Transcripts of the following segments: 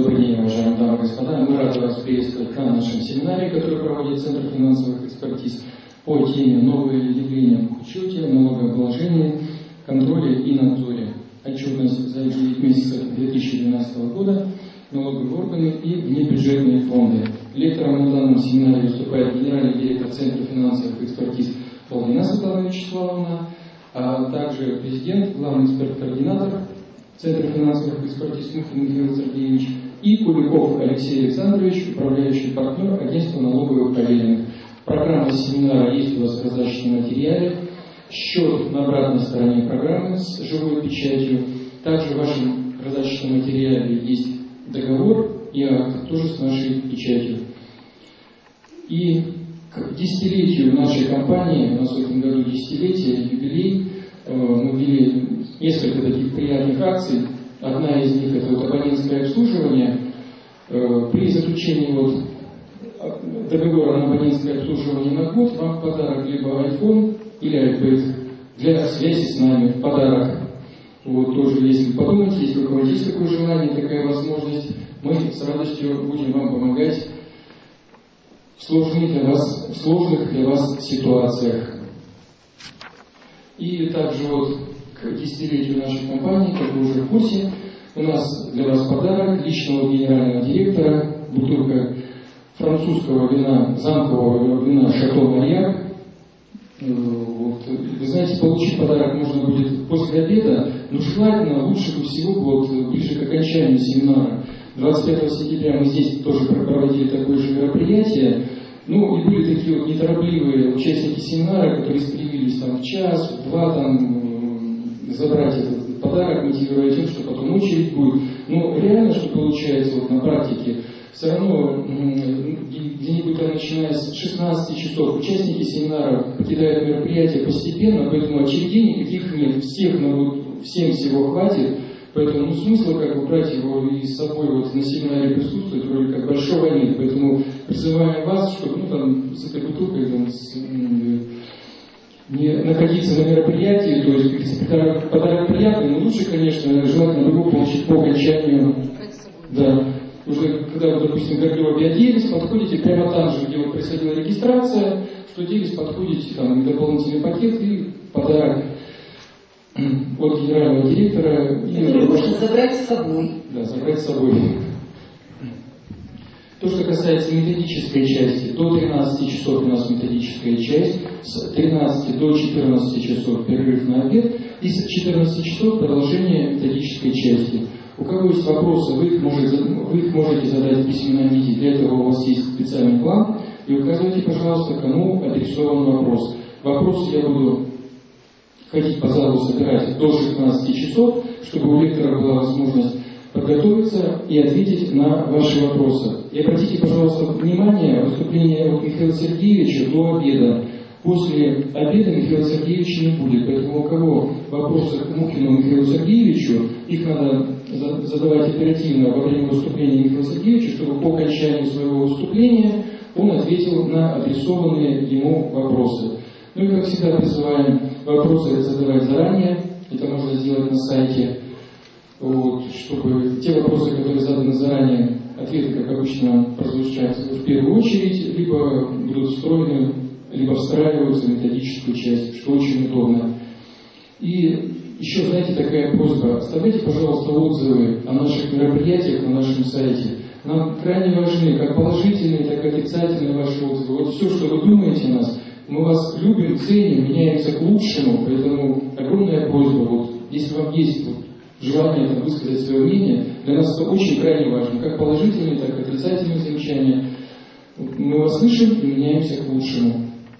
Добрый день, уважаемые дамы и господа. Мы рады вас приветствовать на нашем семинаре, который проводит Центр финансовых экспертиз по теме «Новые явления в учете, налогообложении, контроле и надзоре. Отчетность за 9 месяцев 2012 года, налоговые органы и внебюджетные фонды». Лектором на данном семинаре выступает генеральный директор Центра финансовых экспертиз Балдина Светлана Вячеславовна, а также президент, главный эксперт-координатор Центра финансовых экспертиз Мухин Михаил Сергеевич и Куликов Алексей Александрович, управляющий партнер агентства налоговых проверенных. Программа семинара есть у вас в раздаточном материале. Счет на обратной стороне программы с живой печатью. Также в вашем раздаточном материале есть договор и акт, тоже с нашей печатью. И к десятилетию нашей компании, у нас в этом году десятилетие, юбилей, мы ввели несколько таких приятных акций. Одна из них — это абонентское обслуживание. При заключении договора на абонентское обслуживание на год вам в подарок либо iPhone или iPad для связи с нами в подарок. Тоже, если подумать, если у кого-то есть такое желание, такая возможность, мы с радостью будем вам помогать в сложных для вас ситуациях. И также к десятилетию нашей компании, как вы уже в курсе, у нас для вас подарок личного генерального директора, бутылка французского вина, замкового вина «Шато Марьяк». Вы знаете, получить подарок можно будет после обеда, но желательно лучше всего ближе к окончанию семинара. 25 сентября мы здесь тоже проводили такое же мероприятие. И были такие неторопливые участники семинара, которые стремились в час, в два забрать этот подарок, мотивируя тем, что потом очередь будет. Но реально, что получается на практике, все равно где-нибудь начиная с 16 часов участники семинара покидают мероприятие постепенно, поэтому очередей никаких нет, всем всего хватит. Поэтому смысла брать его и с собой на семинаре присутствовать вроде как большого нет. Поэтому призываем вас, чтобы с этой бутылкой не находиться на мероприятии, то есть подарок приятный, но лучше, конечно, желательно его получить по окончанию. Да. Уже когда вы, допустим, Гордева 5.9, подходите прямо там же, где происходила регистрация, 109 подходите, дополнительный пакет и подарок от генерального директора. Который можно забрать с собой. Да, забрать с собой. То, что касается методической части, до 13 часов у нас методическая часть, с 13 до 14 часов перерыв на обед, и с 14 часов продолжение методической части. У кого есть вопросы, вы их можете задать в письменном виде. Для этого у вас есть специальный план. И указывайте, пожалуйста, кому адресован вопрос. Вопросы я буду ходить по залу, собирать до 16 часов, чтобы у лектора была возможность подготовиться и ответить на ваши вопросы. И обратите, пожалуйста, внимание, выступление Михаила Сергеевича до обеда. После обеда Михаила Сергеевича не будет, поэтому у кого вопросы к Мухину Михаилу Сергеевичу, их надо задавать оперативно во время выступления Михаила Сергеевича, чтобы по окончании своего выступления он ответил на адресованные ему вопросы. И как всегда призываем вопросы задавать заранее, это можно сделать на сайте, чтобы те вопросы, которые заданы заранее, ответы, как обычно, прозвучат в первую очередь, либо будут встроены, либо встраиваются в методическую часть, что очень удобно. И еще, знаете, такая просьба, оставляйте, пожалуйста, отзывы о наших мероприятиях на нашем сайте. Нам крайне важны как положительные, так и отрицательные ваши отзывы. Все, что вы думаете о нас, мы вас любим, ценим, меняемся к лучшему, поэтому огромная просьба, если вам есть желание высказать свое мнение, для нас это очень крайне важно, как положительные, так и отрицательные замечания. Мы вас слышим и меняемся к лучшему.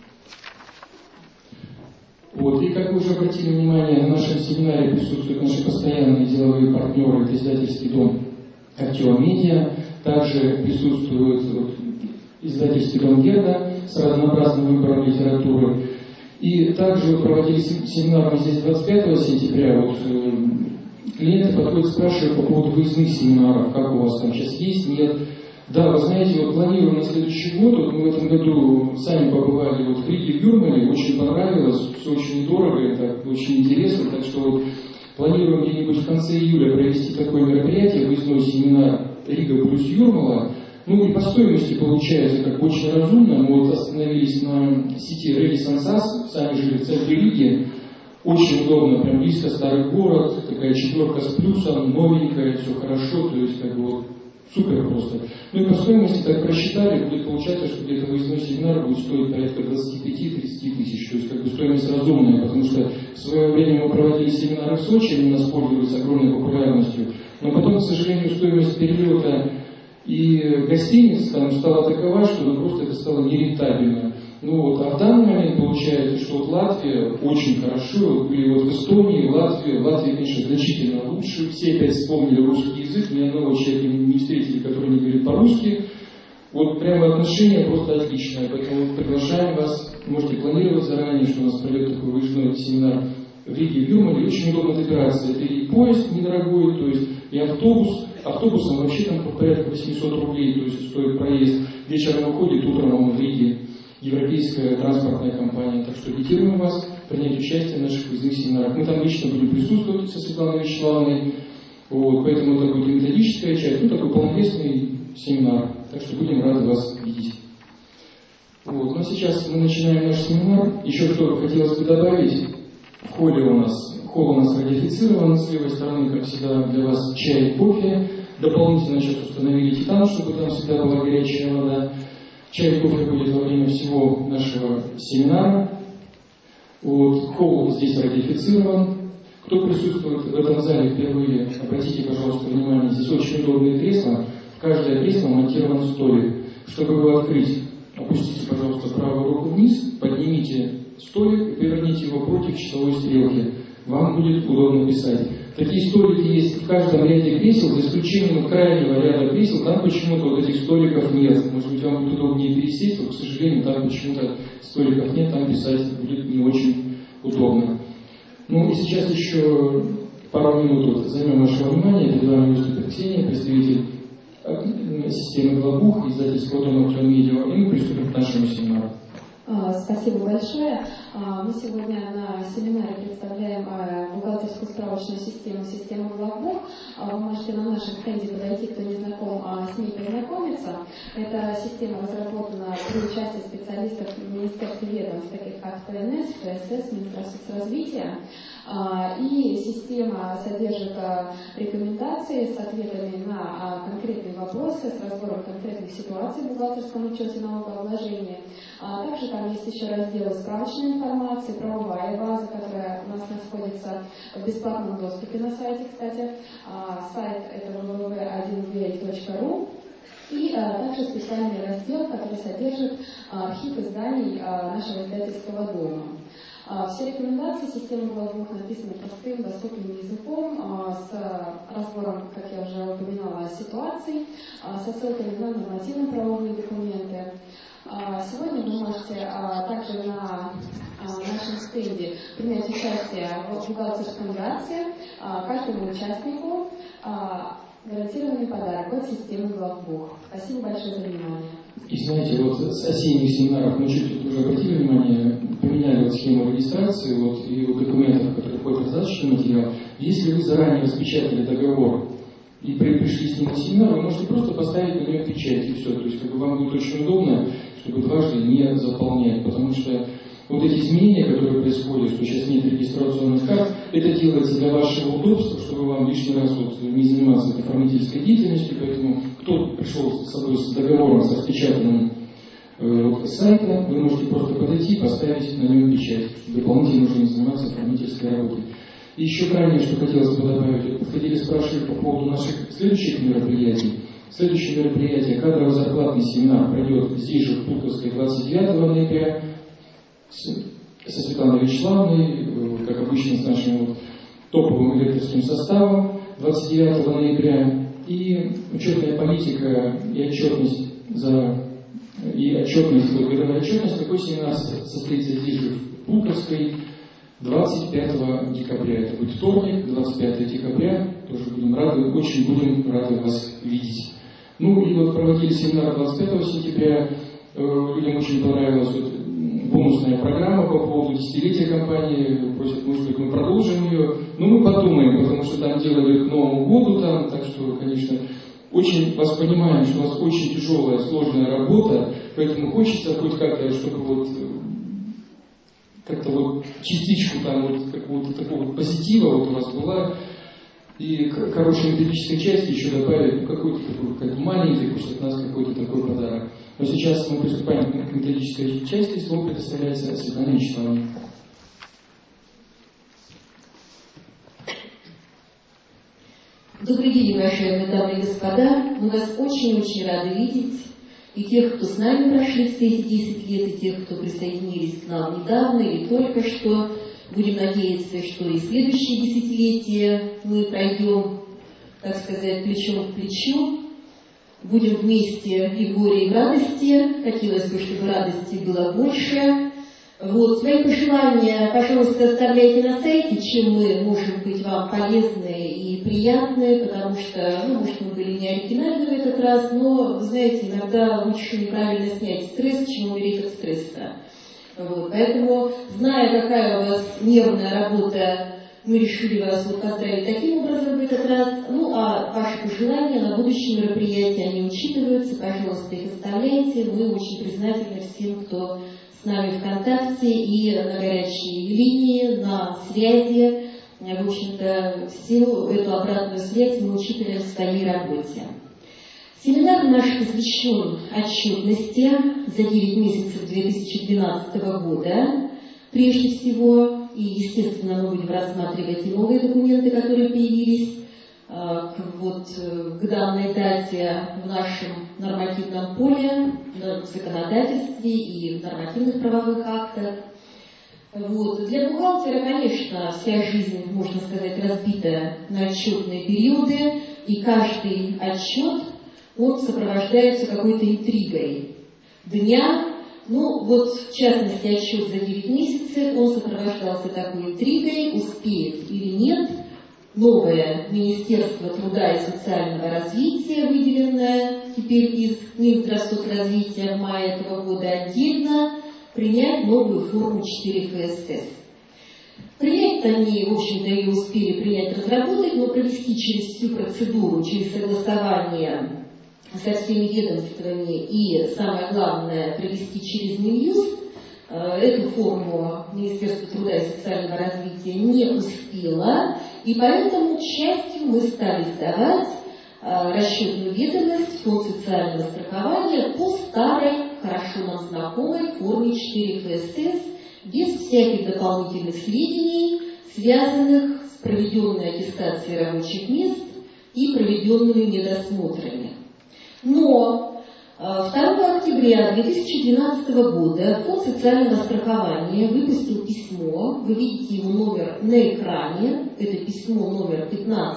И как вы уже обратили внимание, на нашем семинаре присутствуют наши постоянные деловые партнеры, это издательский дом «Актео Медиа», также присутствует издательский дом «Герда» с разнообразным выбором литературы. И также проводили семинар мы здесь 25 сентября. Клиенты подходят, спрашивают по поводу выездных семинаров, как у вас там сейчас есть, нет. Да, вы знаете, планируем на следующий год, мы в этом году сами побывали в Риге, в Юрмале, очень понравилось, все очень дорого, это очень интересно, так что планируем где-нибудь в конце июля провести такое мероприятие, выездной семинар Рига плюс Юрмала. Ну и по стоимости получается как очень разумно. Мы вот остановились на сети Редисон САС, сами жили в центре Риги. Очень удобно, прям близко старый город, такая 4 с плюсом, новенькая, все хорошо, то есть как бы вот супер просто. Ну и по стоимости так просчитали, будет получаться, что где-то выездной семинар будет стоить порядка 25-30 тысяч, то есть как бы стоимость разумная, потому что в свое время мы проводили семинары в Сочи, они у нас пользовались огромной популярностью, но потом, к сожалению, стоимость перелета и гостиниц там стала такова, что ну, просто это стало нерентабельно. Ну вот, а в данный момент получается, что вот Латвия очень хорошо, были вот в Эстонии, Латвия, конечно, значительно лучше, все опять вспомнили русский язык, ни одного человека не встретили, который не говорит по-русски. Вот прямо отношение просто отличное, поэтому приглашаем вас, можете планировать заранее, что у нас пройдет такой выездной семинар в Риге, в Юрмале, очень удобно добираться. Это и поезд недорогой, то есть и автобус. Автобусом вообще там по порядка 800 рублей, то есть стоит проезд. Вечером выходит, утром он в Риге. Европейская транспортная компания. Так что агитируем вас принять участие в наших выездных семинарах. Мы там лично будем присутствовать со Светланой Вячеславовной. Вот, поэтому это будет методическая часть, ну такой полновесный семинар. Так что будем рады вас видеть. Вот. Ну а сейчас мы начинаем наш семинар. Еще что хотелось бы добавить. Холл у нас радиофицирован, с левой стороны, как всегда, для вас чай и кофе. Дополнительно сейчас установили титан, чтобы там всегда была горячая вода. Чай и кофе будет во время всего нашего семинара. Вот. Холл здесь радиофицирован. Кто присутствует в этом зале впервые, обратите, пожалуйста, внимание, здесь очень удобные кресла. В каждое кресло монтирован столик. Чтобы его открыть, опустите, пожалуйста, правую руку вниз, поднимите столик и поверните его против часовой стрелки. Вам будет удобно писать. Такие столики есть в каждом ряде кресел, за исключением крайнего ряда кресел, там почему-то вот этих столиков нет. Может быть, вам будет удобнее пересесть, но, к сожалению, там почему-то столиков нет, там писать будет не очень удобно. Ну и сейчас еще пару минут вот займем вашего внимания. Перед вами выступит Ксения, представитель системы Глобух, издательского дома Клен Медиа, и мы приступим к нашему семинару. Спасибо большое. Мы сегодня на семинаре представляем бухгалтерскую справочную систему Глобух. Вы можете на нашем стенде подойти, кто не знаком, с ней познакомиться. Эта система разработана при участии специалистов Министерства ведомств, таких как ПНС, ФСС, Минтранссоцразвития. И система содержит рекомендации с ответами на конкретные вопросы, с разбором конкретных ситуаций в бухгалтерском учете налогообложения. Также там есть еще разделы справочной информации, правовая база, которая у нас находится в бесплатном доступе на сайте, кстати. Сайт это www.1va.ru. И также специальный раздел, который содержит архив изданий нашего издательского дома. Все рекомендации системы Глобух написаны простым, доступным языком, с разбором, как я уже упоминала, ситуаций, со ссылками на нормативно-правовые документы. Сегодня вы можете также на нашем стенде принять участие в бухгалтерском дрafте. Каждому участнику гарантированный подарок от системы Глобух. Спасибо большое за внимание. И знаете, вот с осенних семинаров мы чуть уже обратили внимание, поменяли вот схему регистрации и документов, которые входят в раздаточный материал. Если вы заранее распечатали договор и пришли с ним на семинар, вы можете просто поставить на него печать и все. То есть как бы вам будет очень удобно, чтобы дважды не заполнять, потому что вот эти изменения, которые происходят, что сейчас нет регистрационных карт, это делается для вашего удобства, чтобы вам лишний раз не заниматься этой оформительской деятельностью, поэтому кто пришел с собой с договором, со распечатанным сайта, вы можете просто подойти и поставить на нем печать, чтобы дополнительно уже не заниматься оформительской работой. И еще крайнее, что хотелось бы добавить, подходили, спрашивали по поводу наших следующих мероприятий. Следующее мероприятие, кадрово-зарплатный семинар, пройдет здесь же, в Пулковской, 29 ноября, со Светланой Вячеславовной, как обычно, с нашим топовым лекторским составом 29 ноября. И учетная политика и отчетность годовая отчетность, такой семинар состоится здесь же, в Пулковской, 25 декабря. Это будет вторник, 25 декабря. Тоже очень будем рады вас видеть. Ну и вот проводили семинар 25 сентября. Людям очень понравилась бонусная программа по поводу десятилетия компании. Просят, может быть, мы продолжим ее. Но мы подумаем, потому что там делали к Новому году, так что, конечно, очень вас понимаем, что у вас очень тяжелая, сложная работа, поэтому хочется хоть как-то, чтобы вот как-то вот частичку там вот какого-то такого позитива вот у вас была, и к хорошей методической части еще добавить какой-то такой маленький, пусть от нас какой-то такой подарок. Но сейчас мы приступаем к методической части, слово предоставляется Светлане Вячеславовне. Добрый день, уважаемые дамы и господа. Мы вас очень-очень рады видеть. И тех, кто с нами прошли все эти 10 лет, и тех, кто присоединились к нам недавно или только что. Будем надеяться, что и следующие десятилетия мы пройдем, так сказать, плечом к плечу. Будем вместе и в горе, и в радости. Хотелось бы, чтобы радости было больше. Вот, свои пожелания, пожалуйста, оставляйте на сайте, чем мы можем быть вам полезны и приятны, потому что, может, мы были не оригинальны в этот раз, но, вы знаете, иногда лучше неправильно снять стресс, чем умереть от стресса. Вот, поэтому, зная, какая у вас нервная работа, мы решили вас поздравить таким образом в этот раз. А ваши пожелания на будущее мероприятия, они учитываются, пожалуйста, их оставляйте. Мы очень признательны всем, кто с нами в контакте и на горячей линии, на связи. В общем-то, всю эту обратную связь мы учитываем в своей работе. Семинар наш посвящен отчетности за 9 месяцев 2012 года. Прежде всего, и, естественно, мы будем рассматривать и новые документы, которые появились к данной дате в нашем нормативном поле, в законодательстве и в нормативных правовых актах. Для бухгалтера, конечно, вся жизнь, можно сказать, разбита на отчетные периоды, и каждый отчет, он сопровождается какой-то интригой дня. В частности, отчет за 9 месяцев, он сопровождался такой интригой, успеет или нет новое Министерство труда и социального развития, выделенное теперь из Минздравсоцразвития в мае этого года отдельно, принять новую форму 4 ФСС. Принять они, в общем-то, ее успели принять, разработать, но провести через всю процедуру, через согласование со всеми ведомствами и, самое главное, провести через Минюст, эту форму Министерства труда и социального развития не успела, и поэтому частью мы стали сдавать расчетную ведомость, фонд социального страхования по старой, хорошо нам знакомой форме 4 ФСС, без всяких дополнительных сведений, связанных с проведенной аттестацией рабочих мест и проведенными медосмотрами. Но 2 октября 2012 года Фонд социального страхования выпустил письмо, вы видите его номер на экране, это письмо номер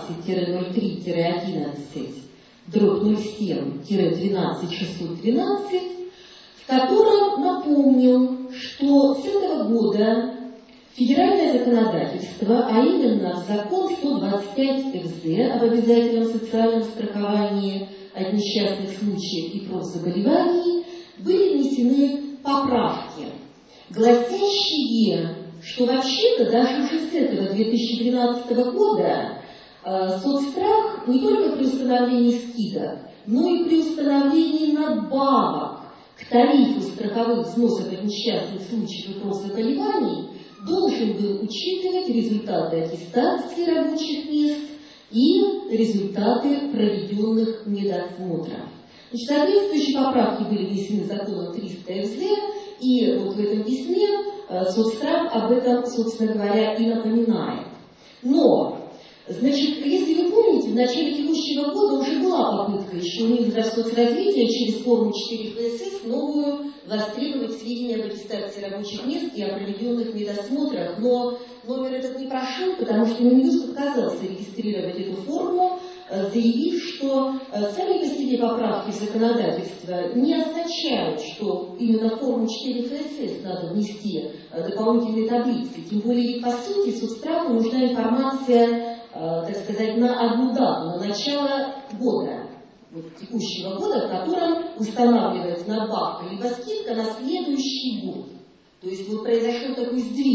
15-03-11/07-12-612, в котором напомнил, что с этого года федеральное законодательство, а именно закон 125 ФЗ об обязательном социальном страховании от несчастных случаев и профзаболеваний, были внесены поправки, гласящие, что вообще-то даже уже с этого 2012 года соцстрах не только при установлении скидок, но и при установлении надбавок к тарифу страховых взносов от несчастных случаев и профзаболеваний должен был учитывать результаты аттестации рабочих мест и результаты проведенных медосмотров. Соответствующие поправки были внесены законом 300 ФЗ, и в этом письме соцстрах об этом, собственно говоря, и напоминает. Но, если вы помните, в начале текущего года уже была попытка еще Минздравсоцразвития через форму 4 ФСС новую востребовать сведения об аттестации рабочих мест и о проведенных медосмотрах, но номер этот не прошел, потому что Минюст отказался регистрировать эту форму, заявив, что сами по себе поправки в законодательство не означают, что именно в форму 4 ФСС надо внести дополнительные таблицы. Тем более, ведь по сути соцстраху нужна информация, так сказать, на одну дату, на начало года, текущего года, в котором устанавливается надбавка либо скидка на следующий год. То есть произошел такой сдвиг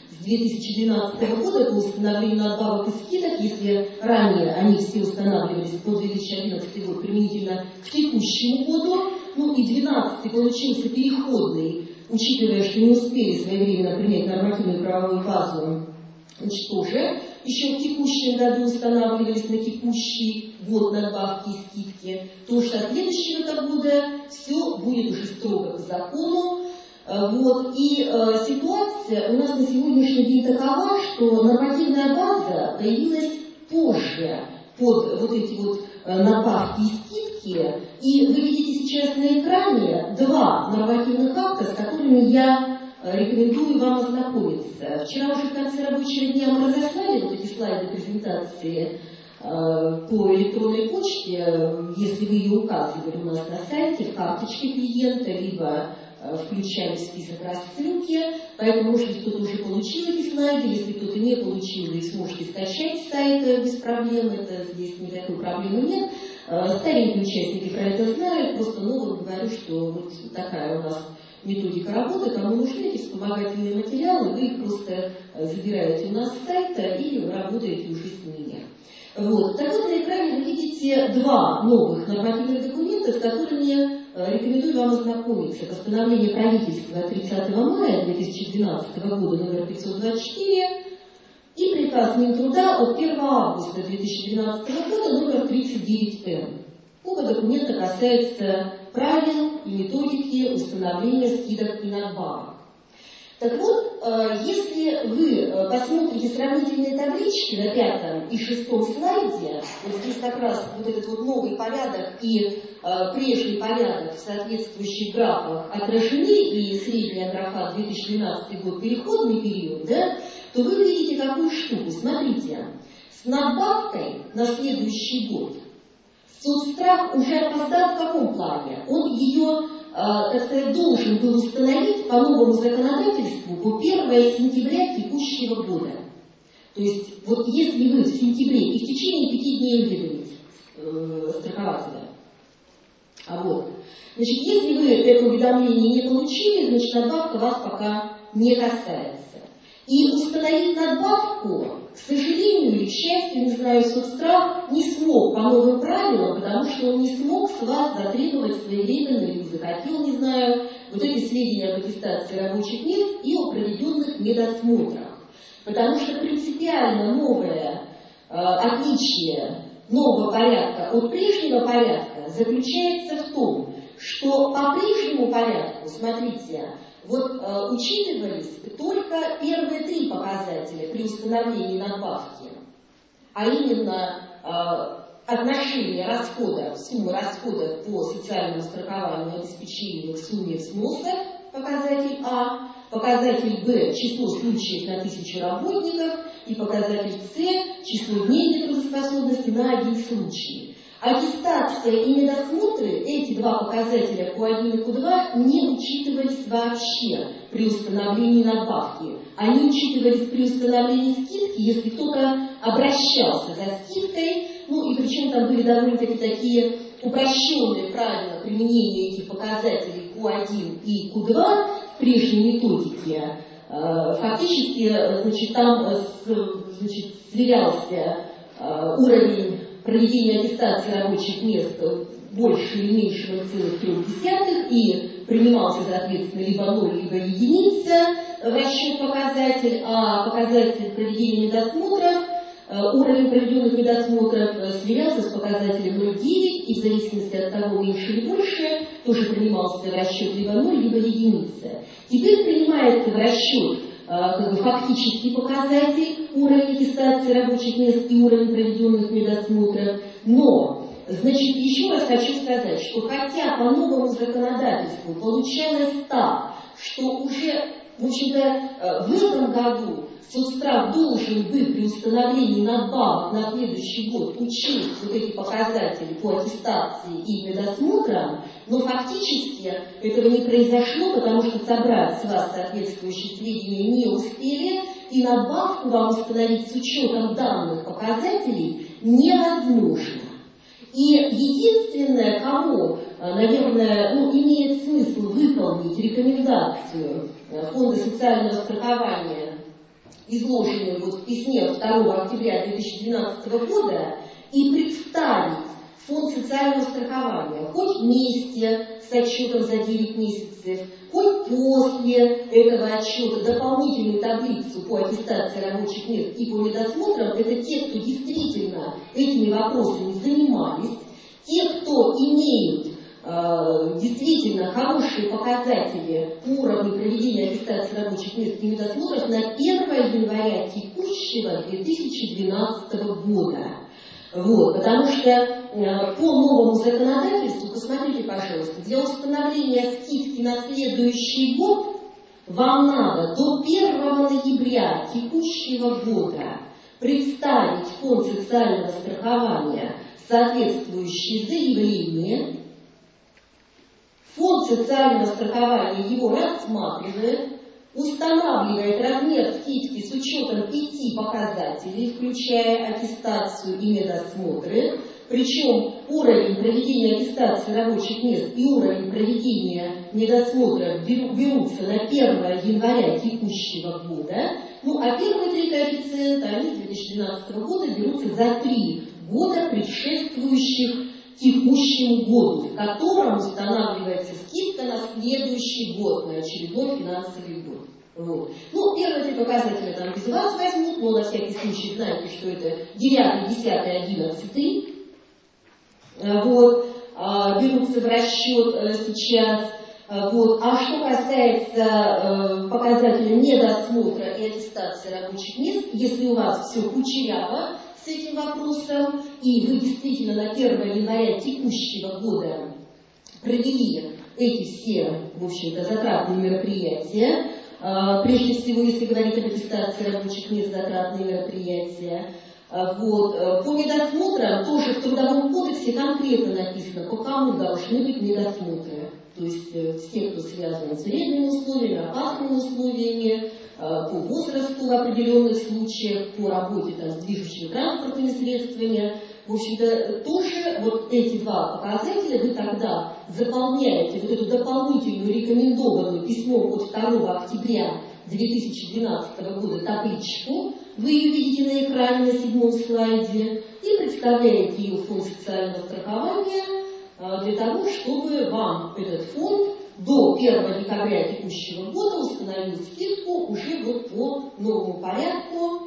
с 2012 года по установлению надбавок и скидок, если ранее они все устанавливались по 2011 год применительно к текущему году, ну и 2012 получился переходный, учитывая, что не успели своевременно принять нормативную правовую базу, значит, тоже еще в текущем году устанавливались на текущий год надбавки и скидки, то что от следующего года все будет уже строго по закону. Вот. И ситуация у нас на сегодняшний день такова, что нормативная база появилась позже под вот эти вот надбавки и скидки. И вы видите сейчас на экране два нормативных акта, с которыми я рекомендую вам ознакомиться. Вчера уже в конце рабочего дня мы разослали вот эти слайды презентации по электронной почте, если вы ее указывали у нас на сайте, в карточке клиента, либо включали в список рассылки, поэтому, может быть, кто-то уже получил эти слайды, если кто-то не получил, вы их сможете скачать с сайта без проблем, это здесь никакой проблемы нет. Старенькие участники про это знают, просто новым говорю, что вот такая у нас методика работы, кому нужны эти вспомогательные материалы, вы их просто забираете у нас с сайта и работаете уже с ними. Вот. Так вот, на экране вы видите два новых нормативных документа, с которыми рекомендую вам ознакомиться. Постановление правительства 30 мая 2012 года номер 524 и приказ Минтруда от 1 августа 2012 года номер 39М. Оба документа касаются правил и методики установления скидок и надбавок. Так вот, если вы посмотрите сравнительные таблички на 5 и 6 слайде, вот здесь как раз вот этот вот новый порядок и прежний порядок в соответствующих графах отражены, и средняя графа 2012 год переходный период, да, то вы видите какую штуку. Смотрите, с надбавкой на следующий год соцстрах уже опоздал в каком плане? Он ее, так сказать, должен был установить по новому законодательству по 1 сентября текущего года. То есть, вот если вы в сентябре и в течение 5 дней уведомите страхователя, значит, если вы это уведомление не получили, значит, надбавка вас пока не касается. И установить надбавку, к сожалению или к счастью, не знаю, соцстрах не смог по новым правилам, потому что он не смог с вас затребовать своевременно или захотел, не знаю, вот эти сведения об аттестации рабочих мест и о проведенных медосмотрах. Потому что принципиально новое отличие нового порядка от прежнего порядка заключается в том, что по прежнему порядку, смотрите, вот учитывались только первые 3 показателя при установлении надбавки, а именно отношение расходов, суммы расходов по социальному страхованию и обеспечению к сумме взноса, показатель А, показатель Б, число случаев на 1000 работников, и показатель С, число дней нетрудоспособности на 1 случай. Аттестация и медосмотры, эти 2 показателя Q1 и Q2, не учитывались вообще при установлении надбавки. Они учитывались при установлении скидки, если кто-то обращался за скидкой, ну и причем там были довольно-таки такие упрощенные правила применения этих показателей Q1 и Q2 в прежней методике. Фактически, значит, там сверялся уровень проведения аттестации рабочих мест больше или меньше 0,3, и принимался, соответственно, либо 0, либо единица в расчет показатель, а показатель проведения медосмотров, уровень проведенных медосмотров сверялся с показателем 0,9, и в зависимости от того, меньше или больше, тоже принимался в расчет либо 0, либо единица. Теперь принимается в расчет фактический показатель, уровень аттестации рабочих мест и уровень проведенных медосмотров. Но, значит, еще раз хочу сказать, что хотя по новому законодательству получалось так, что уже, в общем-то, в этом году соцстрах должен был при установлении надбавок на следующий год учесть вот эти показатели по аттестации и медосмотрам, но фактически этого не произошло, потому что собрать с вас соответствующие сведения не успели, и надбавку вам установить с учетом данных показателей невозможно. И единственное, кому, наверное, имеет смысл выполнить рекомендацию Фонда социального страхования изложенную вот в письме 2 октября 2012 года, и представить фонд социального страхования хоть вместе с отчетом за 9 месяцев, хоть после этого отчета дополнительную таблицу по аттестации рабочих мест и по медосмотрам, это те, кто действительно этими вопросами занимались, те, кто имеют действительно хорошие показатели по уровню проведения аттестации рабочих мест и медосмотров на 1 января текущего 2012 года. Вот, потому что по новому законодательству, посмотрите, пожалуйста, для установления скидки на следующий год вам надо до 1 ноября текущего года представить в фонд социального страхования соответствующее заявление. Фонд социального страхования его рассматривает, устанавливает размер скидки с учетом 5 показателей, включая аттестацию и медосмотры, причем уровень проведения аттестации рабочих мест и уровень проведения медосмотра берутся на 1 января текущего года, ну а первые 3 коэффициента, они с 2012 года берутся за 3 года, предшествующих текущему году, в котором устанавливается скидка на следующий год, на очередной финансовый год. Вот. Ну, первые 3 показателя там без вас возьмут, но на всякий случай знаете, что это 9, 10, 11. Вот, берутся в расчет сейчас. Вот. А что касается показателя недосмотра и аттестации рабочих мест, если у вас все кучеряво с этим вопросом, и вы действительно на 1 января текущего года провели эти все, в общем-то, затратные мероприятия, прежде всего, если говорить об аттестации рабочих мест, затратные мероприятия, вот. По медосмотрам тоже в Трудовом кодексе конкретно написано, по кому должны быть медосмотры. То есть все, кто связан с вредными условиями, опасными условиями, по возрасту в определенных случаях, по работе там, с движущими транспортными средствами. В общем-то, тоже вот эти 2 показателя вы тогда заполняете вот эту дополнительную рекомендованную письмом от 2 октября 2012 года табличку, вы ее видите на экране на 7-м слайде, и представляете ее в фонд социального страхования для того, чтобы вам этот фонд до 1 декабря текущего года установил скидку уже вот по новому порядку,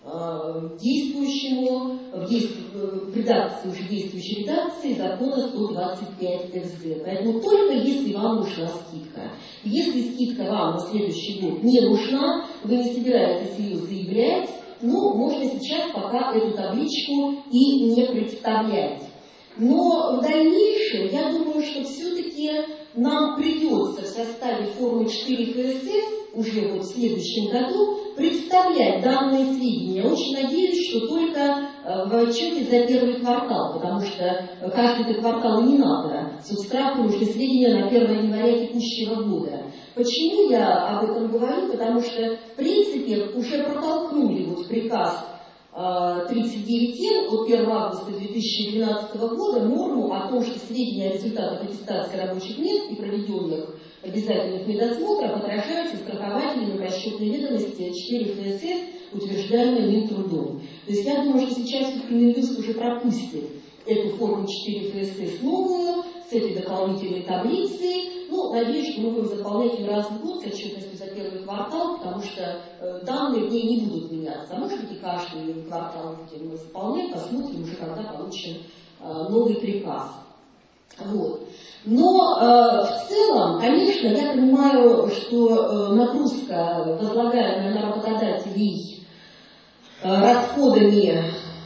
действующему в редакции, уже действующей редакции закона 125 ФЗ. Поэтому только если вам нужна скидка. Если скидка вам на следующий год не нужна, вы не собираетесь ее заявлять, ну, можно сейчас пока эту табличку и не представлять. Но в дальнейшем, я думаю, что все-таки нам придется в составе формы 4 ФСС уже вот в следующем году представлять данные сведения. Очень надеюсь, что только в отчете за 1 квартал, потому что каждый квартал не надо. Соцсправка нужны сведения на 1 января текущего года. Почему я об этом говорю? Потому что, в принципе, уже протолкнули вот приказ 39Н от 1 августа 2012 года норму о том, что сведения о результатах аттестации рабочих мест и проведенных обязательных медосмотров отражаются страхователями в расчетной ведомости 4 ФСС, утверждаемой Минтрудом. То есть я думаю, что сейчас Минюст уже пропустит эту форму 4 ФСС новую, с этой дополнительной таблицей. Ну, надеюсь, что мы будем заполнять ее раз в год с отчетностью за 1 квартал, потому что данные в ней не будут меняться. А может быть, и каждый квартал будем мы заполнять, посмотрим уже, когда получим новый приказ. Вот. Но в целом, конечно, я понимаю, что нагрузка, возлагаемая на работодателей расходами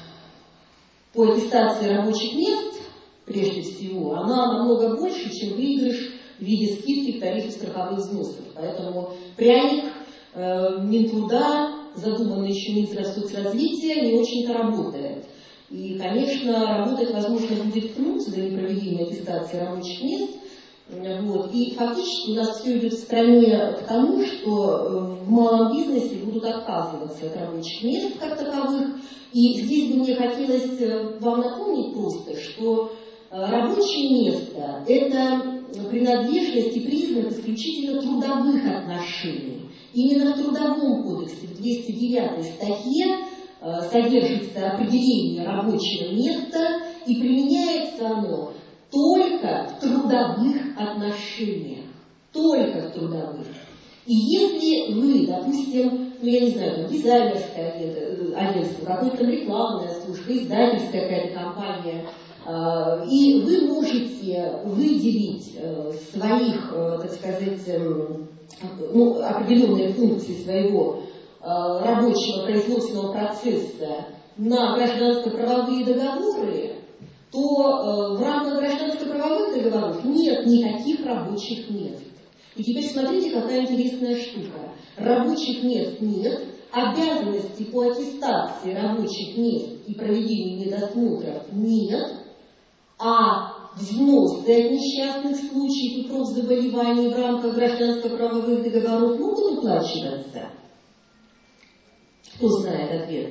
по аттестации рабочих мест, прежде всего, она намного больше, чем выигрыш в виде скидки в тарифе страховых взносов. Поэтому пряник Минтруда, задуманный еще Минсоцразвития, не очень-то работает. И, конечно, работать, возможно, будет кнут за непроведение аттестации рабочих мест. Вот. И фактически у нас все идет в стране к тому, что в малом бизнесе будут отказываться от рабочих мест как таковых. И здесь бы мне хотелось вам напомнить просто, что рабочее место – это принадлежность и признак исключительно трудовых отношений. Именно в Трудовом кодексе, в 209 статье, содержится определение рабочего места, и применяется оно только в трудовых отношениях. Только в трудовых. И если вы, допустим, я не знаю, дизайнерское агентство, какое-то рекламная служба, издательская какая-то компания, и вы можете выделить своих, так сказать, определенные функции своего рабочего производственного процесса на гражданско-правовые договоры, то в рамках гражданско-правовых договоров нет никаких рабочих мест. И теперь смотрите, какая интересная штука. Рабочих мест нет, обязанностей по аттестации рабочих мест и проведению медосмотров нет, а взносы от несчастных случаев и профзаболеваний в рамках гражданско-правовых договоров могут уплачиваться? Кто знает ответ?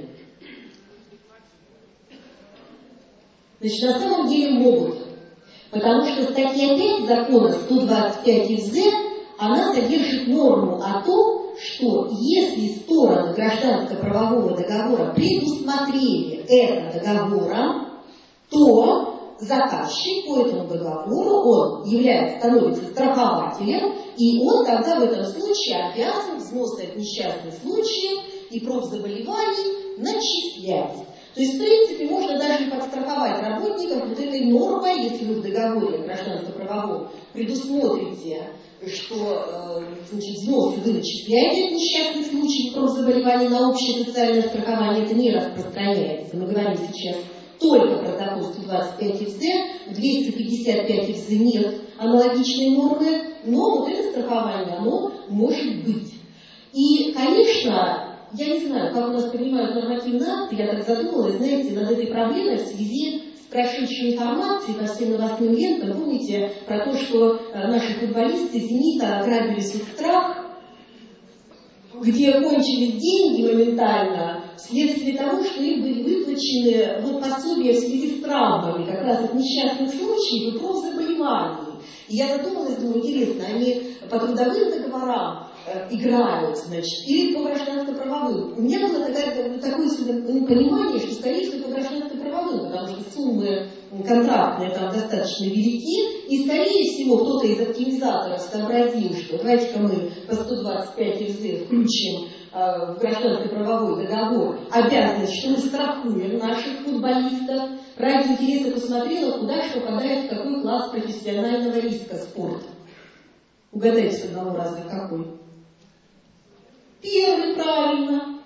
Значит, на самом деле могут. Потому что статья 5 закона 125 ФЗ, она содержит норму о том, что если стороны гражданско-правового договора предусмотрели это договором, то заказчик по этому договору, он становится страхователем, и он тогда в этом случае обязан взносы от несчастных случаев и профзаболеваний начислять. То есть, в принципе, можно даже подстраховать работников вот этой нормой, если вы в договоре гражданско-правовом предусмотрите, что взносы вы начисляете от несчастных случаев профзаболеваний на общее социальное страхование, это не распространяется. Мы говорим сейчас только про закон 125 ФЗ, в 255 ФЗ нет аналогичной нормы, но вот это страхование, оно может быть. И, конечно, я не знаю, как у нас принимают нормативные акты, я так задумалась, знаете, над этой проблемой в связи с прошедшей информацией по всем новостным лентам. Помните про то, что наши футболисты «Зенита» ограбили соцстрах, где кончились деньги моментально, вследствие того, что им были выплачены пособия в связи с травмами, как раз от несчастных случаев и профзаболеваний. И я задумалась, думаю, интересно, они по трудовым договорам играют, значит, или по гражданско-правовым. У меня было такое понимание, что, скорее всего, по гражданско-правовым, потому что суммы контрактные там достаточно велики, и, скорее всего, кто-то из оптимизаторов сообразил, что давайте-ка мы по 125 ФЗ включим в гражданско-правовой договор обязанность, что мы страхуем наших футболистов. Ради интереса посмотрела, куда что попадает, в какой класс профессионального риска спорта. Угадайте с одного раза, какой? Первый, правильно.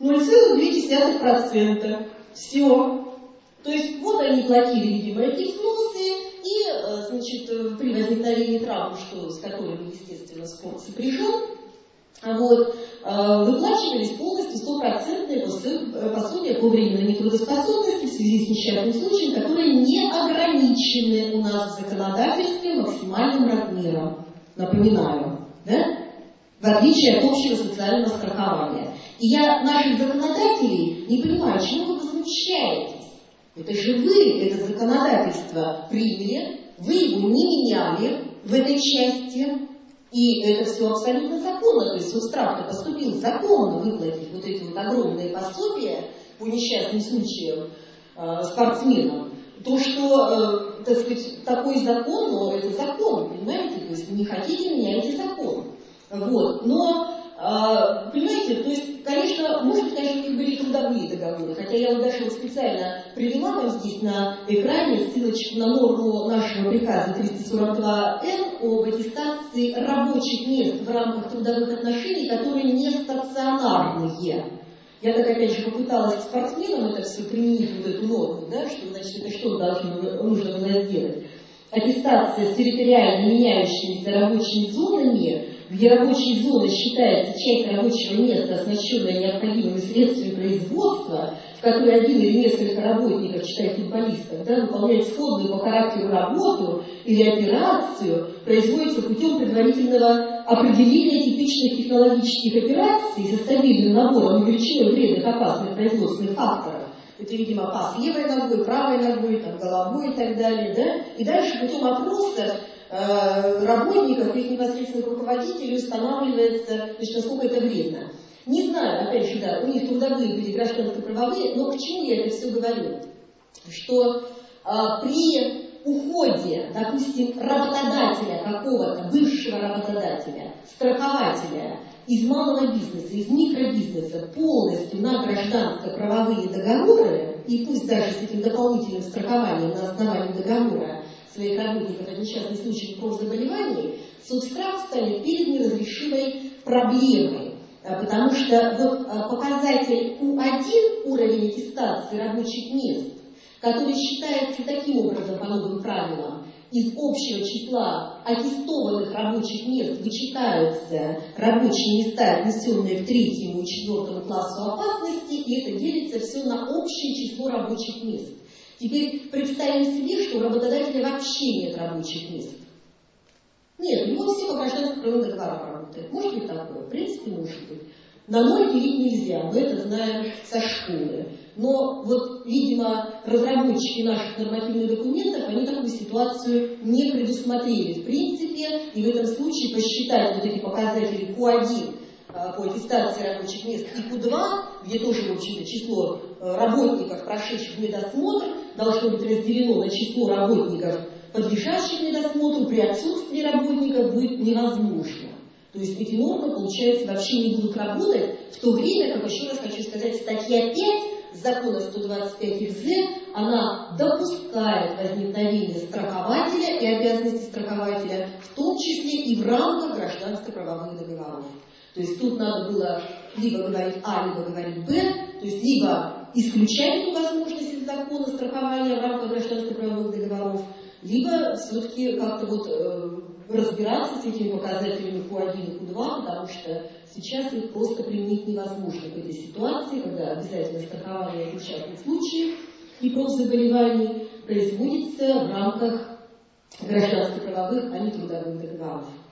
0,2%. Все. То есть вот они платили, видимо, эти взносы, и, значит, при возникновении травм, с которыми, естественно, спорт сопряжен, выплачивались полностью 100% пособия по временной нетрудоспособности в связи с несчастным случаем, которые не ограничены у нас в законодательстве максимальным размером. Напоминаю, да? В отличие от общего социального страхования. И я наших законодателей не понимаю, чему вы возмущаетесь. Это же вы это законодательство приняли, вы его не меняли в этой части, и это все абсолютно законно. То есть Соцстрах поступил законно выплатить вот эти вот огромные пособия по несчастным случаям спортсменам. То, что, так сказать, такой закон, но это закон, понимаете, то есть не хотите, меняйте закон. Вот. Но, понимаете, то есть, конечно, может быть, конечно, у них были трудовые договоры, хотя я вот даже специально привела вам здесь на экране ссылочку на норму нашего приказа 342-Н об аттестации рабочих мест в рамках трудовых отношений, которые не стационарные. Я так опять же попыталась к спортсменам это все применить, вот эту норму, да, что, значит, это что нужно было сделать. Аттестация с территориально меняющимися рабочими зонами, где рабочей зоной считается часть рабочего места, оснащенная необходимыми средствами производства, в которой один или несколько работников, читай футболистов, да, выполняют сходную по характеру работу или операцию, производится путем предварительного определения типичных технологических операций со стабильным набором и величиной вредных опасных производственных факторов. Это, видимо, пас левой ногой, правой ногой, там, головой и так далее, да? И дальше путем опроса работников, их непосредственных руководителей устанавливается, значит, насколько это вредно. Не знаю, опять же, да, у них трудовые были, гражданско-правовые, но к чему я это все говорю? Что при уходе, допустим, работодателя какого-то, бывшего работодателя, страхователя из малого бизнеса, из микробизнеса полностью на гражданско-правовые договоры, и пусть даже с этим дополнительным страхованием на основании договора своих работников от несчастных случаев профзаболеваний, соцстрах станет перед неразрешимой проблемой. Потому что вот показатель У1, уровень аттестации рабочих мест, который считается таким образом по новым правилам, из общего числа аттестованных рабочих мест вычитаются рабочие места, отнесенные к 3-му и 4-му классу опасности, и это делится все на общее число рабочих мест. Теперь представим себе, что у работодателя вообще нет рабочих мест. Нет, у него все по гражданско-правовым договорам работает. Может быть такое? В принципе, может быть. На 0 делить нельзя, мы это знаем со школы. Но вот, видимо, разработчики наших нормативных документов, они такую ситуацию не предусмотрели в принципе, и в этом случае посчитать вот эти показатели Q1 по аттестации рабочих мест и Q2, где тоже, в общем-то, число работников, прошедших медосмотр, должно быть разделено на число работников, подлежащих медосмотру, при отсутствии работников будет невозможно. То есть эти нормы, получается, вообще не будут работать, в то время, как, еще раз хочу сказать, статья 5 закона 125 ФЗ, она допускает возникновение страхователя и обязанности страхователя, в том числе и в рамках гражданско-правовых договоров. То есть тут надо было либо говорить А, либо говорить Б, то есть либо исключать эту возможность из закона страхования в рамках гражданско-правовых договоров, либо все-таки как-то вот разбираться с этими показателями Q1 и Q2, потому что сейчас их просто применить невозможно в этой ситуации, когда обязательно страхование несчастных случаев и профзаболеваний производится в рамках гражданско-правовых, а не трудовых договоров.